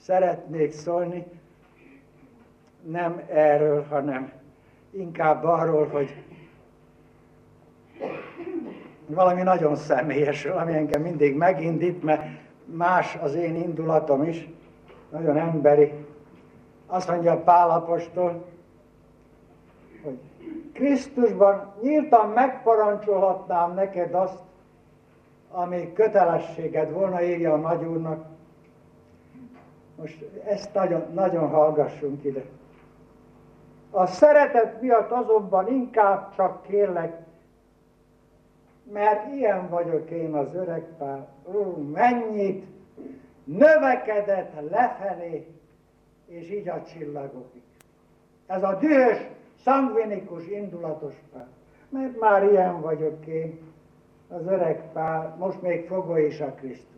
szeretnék szólni, nem erről, hanem inkább arról, hogy valami nagyon személyes, ami engem mindig megindít, mert más az én indulatom is, nagyon emberi. Azt mondja Pál apostol, hogy Krisztusban nyíltan megparancsolhatnám neked azt, ami kötelességed volna, írja a nagyúrnak. Most ezt nagyon, nagyon hallgassunk ide. A szeretet miatt azonban inkább csak kérlek, mert ilyen vagyok én, az öreg Pál. Mennyit növekedett lefelé, és így a csillagokig. Ez a dühös, szangvinikus, indulatos Pál. Mert már ilyen vagyok én, az öreg Pál, most még fogoly is a Krisztusban.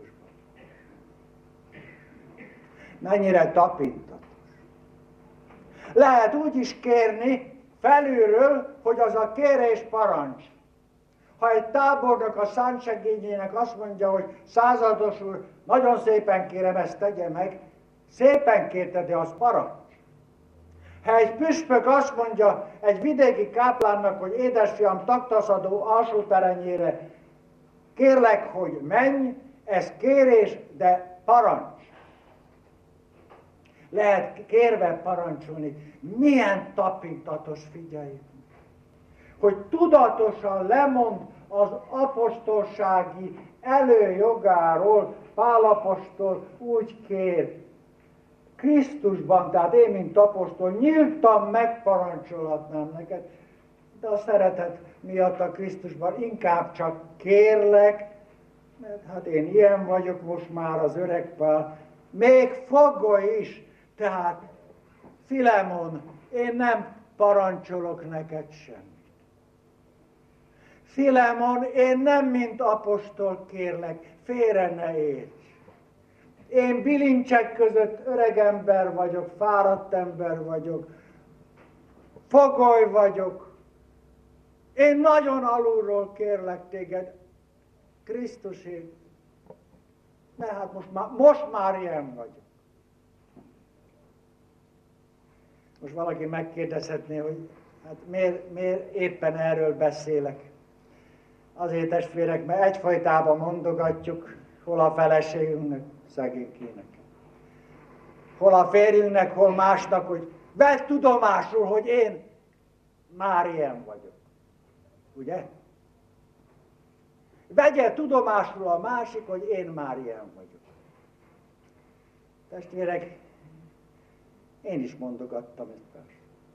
Mennyire tapintatos. Lehet úgy is kérni felülről, hogy az a kérés parancs. Ha egy tábornok a szántsegényének azt mondja, hogy százados úr, nagyon szépen kérem, ezt tegye meg, szépen kérte, de az parancs. Ha egy püspök azt mondja egy vidéki káplánnak, hogy édesfiam, taktaszadó alsóterenyére, kérlek, hogy menj, ez kérés, de parancs. Lehet kérve parancsolni. Milyen tapintatos, figyeljük. Hogy tudatosan lemond az apostolsági előjogáról, Pál apostol úgy kér, Krisztusban, tehát én, mint apostol, nyíltan megparancsolhatnám neked, de a szeretet miatt a Krisztusban inkább csak kérlek, mert hát én ilyen vagyok most már, az öreg Pál, még fogoly is, tehát Filemon, én nem parancsolok neked semmit. Filemon, én nem mint apostol kérlek, félre ne érts. Én bilincsek között öreg ember vagyok, fáradt ember vagyok, fogoly vagyok. Én nagyon alulról kérlek téged, Krisztusért. Mert hát most már ilyen vagyok. Most valaki megkérdezhetné, hogy hát miért éppen erről beszélek. Azért, testvérek, mert egyfajtában mondogatjuk, hol a feleségünknek, szegénykének. Hol a férjünknek, hol másnak, hogy vedd tudomásul, hogy én már ilyen vagyok. Ugye? Vegye tudomásul a másik, hogy én már ilyen vagyok. Testvérek, én is mondogattam ezt persze.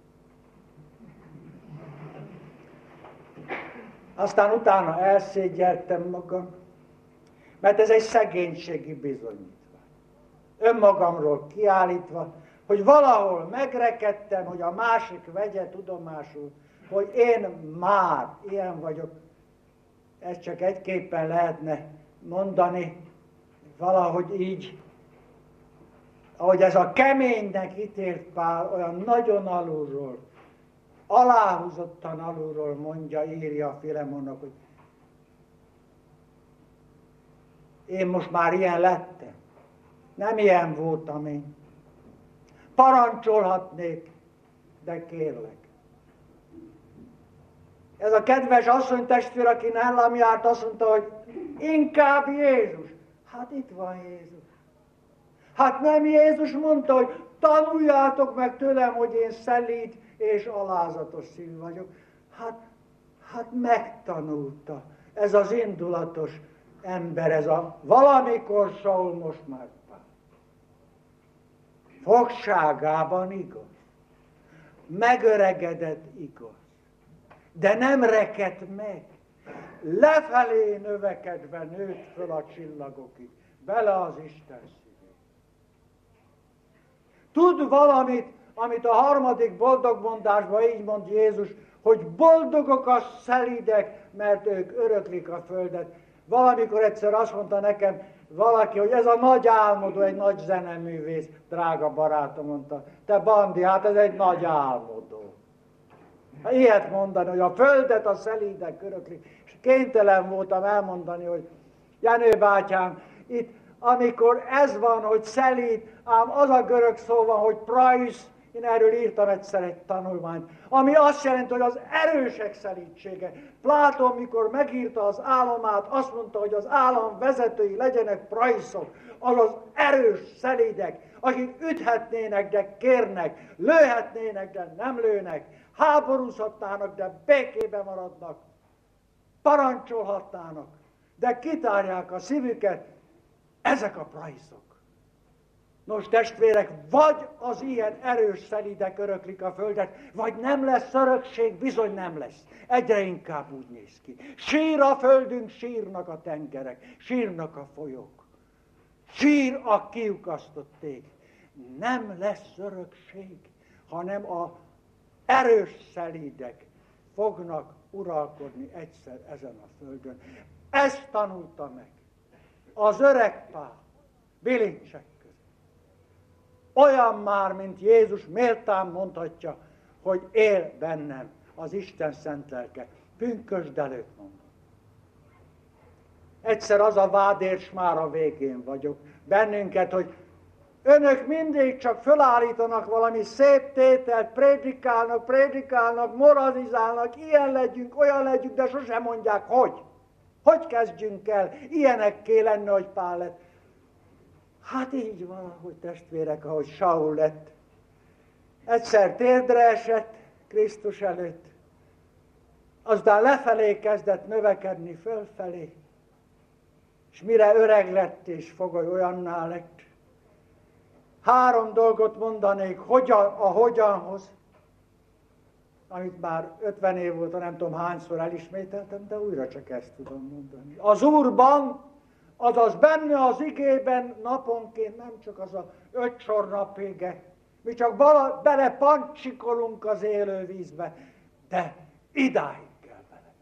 Aztán utána elszégyeltem magam, mert ez egy szegénységi bizonyítvány. Önmagamról kiállítva, hogy valahol megrekedtem, hogy a másik vegye tudomásul, hogy én már ilyen vagyok. Ezt csak egyképpen lehetne mondani, valahogy így, ahogy ez a keménynek ítélt Pál, olyan nagyon alulról, aláhúzottan alulról mondja, írja a Filemonnak, hogy én most már ilyen lettem. Nem ilyen voltam én. Parancsolhatnék, de kérlek. Ez a kedves asszonytestvér, aki nálam járt, azt mondta, hogy inkább Jézus. Hát itt van Jézus. Hát nem Jézus mondta, hogy tanuljátok meg tőlem, hogy én szelíd és alázatos szívű vagyok. Hát megtanulta. Ez az indulatos ember, ez a valamikor Saul, most már Pál. Fogságában igaz. Megöregedett igaz. De nem rekedt meg. Lefelé növekedve nőtt föl a csillagokig. Bele az Isten szívét. Tud valamit, amit a harmadik boldogmondásban így mond Jézus, hogy boldogok a szelídek, mert ők öröklik a földet. Valamikor egyszer azt mondta nekem valaki, hogy ez a nagy álmodó, egy nagy zeneművész, drága barátom, mondta, te Bandi, hát ez egy nagy álmodó. Ilyet mondani, hogy a földet a szelídek öröklik. És kénytelen voltam elmondani, hogy Jenő bátyám, itt amikor ez van, hogy szelíd, ám az a görög szó van, hogy price, én erről írtam egyszer egy tanulmányt, ami azt jelenti, hogy az erősek szelídsége. Plátón, mikor megírta az álomát, azt mondta, hogy az állam vezetői legyenek price-ok, azaz erős szelídek, akik üthetnének, de kérnek, lőhetnének, de nem lőnek, háborúzhatnának, de békében maradnak, parancsolhatnának, de kitárják a szívüket, ezek a price-ok. Nos, testvérek, vagy az ilyen erős szelídek öröklik a földet, vagy nem lesz örökség, bizony nem lesz. Egyre inkább úgy néz ki. Sír a földünk, sírnak a tengerek, sírnak a folyók. Sír a kiukasztott ég. Nem lesz örökség, hanem a erős szelídek fognak uralkodni egyszer ezen a földön. Ezt tanulta meg az öreg Pál bilincsek között. Olyan már, mint Jézus méltán mondhatja, hogy él bennem az Isten szent lelke. Pünkösd előtt mondom. Egyszer az a vádért, s már a végén vagyok. Bennünket, hogy önök mindig csak fölállítanak valami szép tételt, prédikálnak, moralizálnak, ilyen legyünk, olyan legyünk, de sosem mondják, hogy. Hogy kezdjünk el ilyenekké lenni, hogy Pál lett. Hát így valahogy testvérek, ahogy Saul lett. Egyszer térdre esett Krisztus előtt, aztán lefelé kezdett növekedni, fölfelé, és mire öreg lett és fogoly olyanná lett. 3 dolgot mondanék a hogyanhoz, amit már 50 év óta nem tudom hányszor elismételtem, de újra csak ezt tudom mondani. Az Úrban, azaz benne az igében naponként, nem csak az a 5 sor napvége, mi csak bele pancsikolunk az élő vízbe, de idáig kell bele.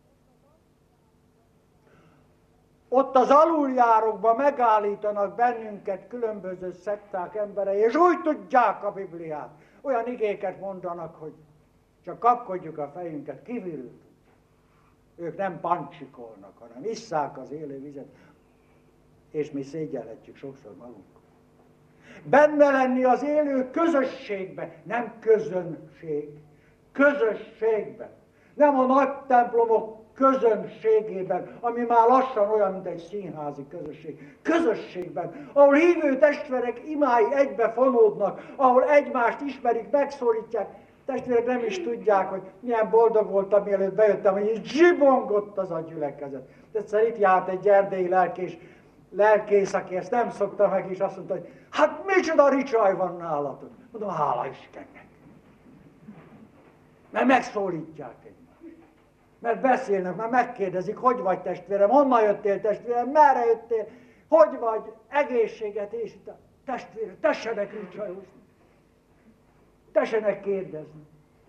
Ott az aluljárokban megállítanak bennünket különböző szekták emberei, és úgy tudják a Bibliát. Olyan igéket mondanak, hogy csak kapkodjuk a fejünket, kívülről. Ők nem pancsikolnak, hanem isszák az élő vizet, és mi szégyelhetjük sokszor magunkat. Benne lenni az élő közösségben, nem közönség, közösségben. Nem a nagy templomok közönségében, ami már lassan olyan, mint egy színházi közösség. Közösségben, ahol hívő testvérek imái egybe fonódnak, ahol egymást ismerik, megszólítják. Testvérek nem is tudják, hogy milyen boldog voltam, mielőtt bejöttem, hogy így zsibongott az a gyülekezet. Egyszer itt járt egy erdélyi lelkész, aki ezt nem szokta meg, és azt mondta, hogy hát micsoda ricsaj van nálatok. Mondom, hála Istennek. Mert megszólítják egymást. Mert beszélnek, mert megkérdezik, hogy vagy testvérem, honnan jöttél testvérem, merre jöttél, hogy vagy, egészséget, és itt a testvérem, tessenek ricsajozni. Tessenek kérdezni.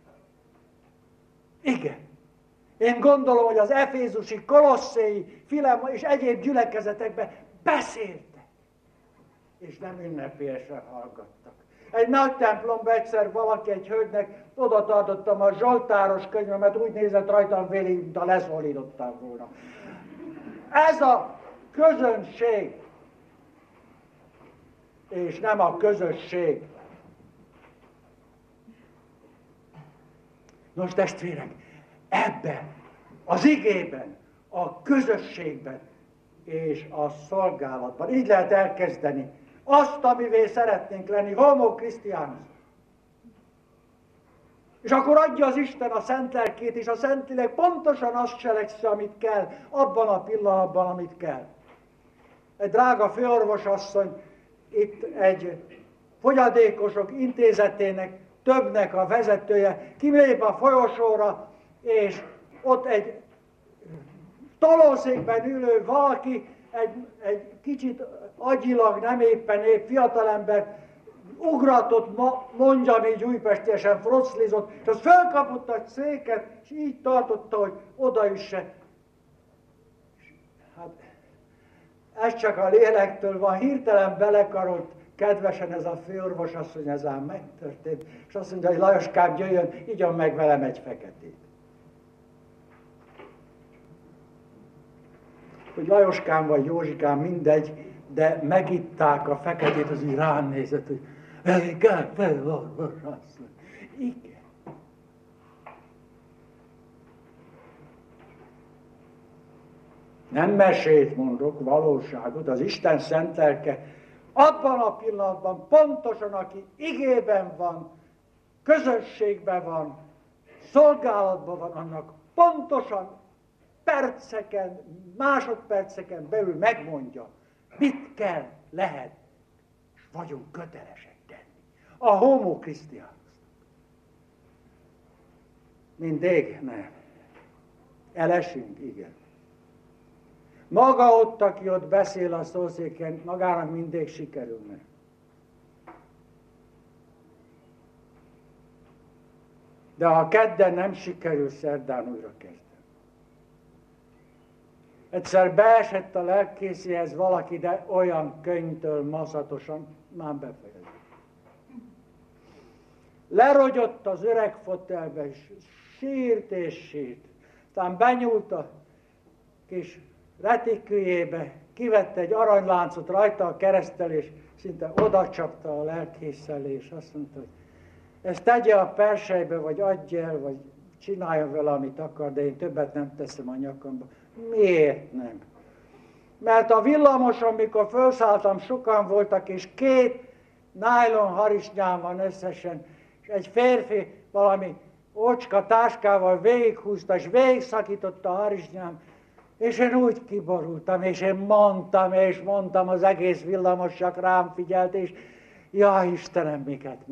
Igen. Én gondolom, hogy az efézusi, kolosszéi, Filema és egyéb gyülekezetekben beszéltek, és nem ünnepélyesen hallgattak. Egy nagy templomban egyszer valaki egy hölgynek oda tartottam a zsoltáros könyvemet, úgy nézett rajtam végig, mint a leszólítottam volna. Ez a közönség, és nem a közösség. Nos, testvérek, ebben, az igében, a közösségben és a szolgálatban. Így lehet elkezdeni azt, amivé szeretnénk lenni, homo Christianus. És akkor adja az Isten a szent lelkét, és a Szentlélek pontosan azt cselekszi, amit kell, abban a pillanatban, amit kell. Egy drága főorvosasszony, itt egy fogyadékosok intézetének, többnek a vezetője, kilép a folyosóra, és ott egy tolószékben ülő valaki, egy kicsit agyilag nem éppen épp fiatalember, ugratott, mondjam így újpestiesen, froclizott, és az fölkapott egy széket, és így tartotta, hogy odaüsse. Hát, ez csak a lélektől van, hirtelen belekarolt, kedvesen ez a főorvos asszony, ez ám megtörtént, és azt mondja, hogy Lajoskám, jöjjön, igyon meg velem egy feketét. Hogy Lajoskám vagy Józsikám, mindegy, de megitták a feketét, az így rám nézett, hogy igen. Nem mesét mondok, valóságot, az Isten szent lelke abban a pillanatban pontosan, aki igében van, közösségben van, szolgálatban van, annak pontosan perceken, másodperceken belül megmondja, mit kell, lehet, és vagyunk kötelesek tenni. A homo Christianus. Mindig nem. Elesünk, igen. Maga ott, aki ott beszél a szószéken, magának mindig sikerülne. De ha kedden nem sikerül, szerdán újra kezdem. Egyszer beesett a lelkészéhez valaki, de olyan könyvtől maszatosan, már befejezett. Lerogyott az öreg fotelbe, és sírt. Aztán benyúlt a kis retiküjébe, kivette egy aranyláncot rajta a kereszttel, és szinte odacsapta a lelkésszel, és azt mondta, hogy ezt tegye a perselybe, vagy adj el, vagy csináljon vele, amit akar, de én többet nem teszem a nyakamba. Miért nem? Mert a villamoson, mikor felszálltam, sokan voltak, és 2 nájlon harisnyám van összesen, és egy férfi valami ócska táskával végighúzta, és végigszakította a harisnyám, és én úgy kiborultam, és én mondtam, az egész villamos csak rám figyelt, és ja, Istenem, miket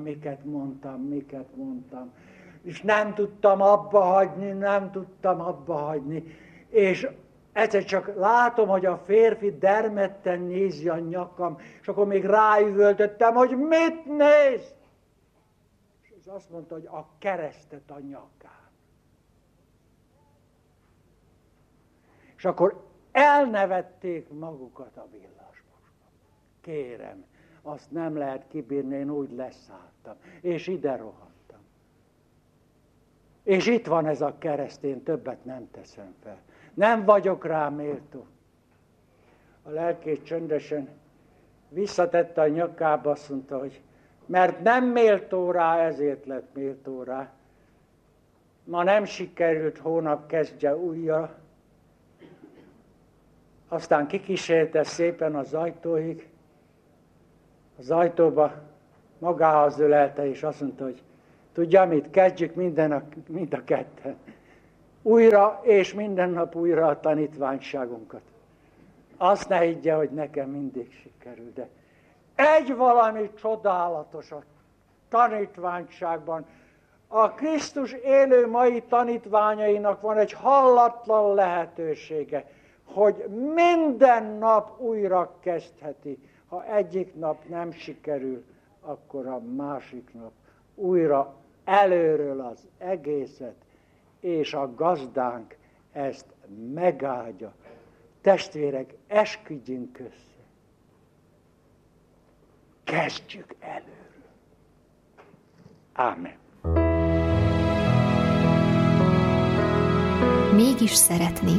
mondtam. És nem tudtam abba hagyni, és egyszer csak látom, hogy a férfi dermedten nézi a nyakam, és akkor még ráüvöltöttem, hogy mit néz? És az azt mondta, hogy a keresztet a nyakán. És akkor elnevették magukat a villasmosban. Kérem, azt nem lehet kibírni, én úgy leszálltam, és ide rohantam. És itt van ez a kereszt, én többet nem teszem fel. Nem vagyok rá méltó. A lelkész csöndesen visszatette a nyakába, azt mondta, hogy mert nem méltó rá, ezért lett méltó rá. Ma nem sikerült, hónap kezdje újra. Aztán kikísérte szépen az ajtóig, az ajtóba magához ölelte, és azt mondta, hogy tudja mit, kezdjük mind a ketten. Újra és minden nap újra a tanítványságunkat. Azt ne higgye, hogy nekem mindig sikerül, de egy valami csodálatos a tanítványságban. A Krisztus élő mai tanítványainak van egy hallatlan lehetősége, hogy minden nap újra kezdheti. Ha egyik nap nem sikerül, akkor a másik nap újra előről az egészet, és a gazdánk ezt megáldja. Testvérek, esküdjünk össze. Kezdjük előről. Ámen. Mégis szeretni.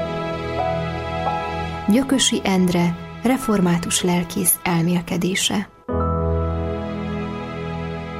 Gyökösi Endre, református lelkész elmélkedése.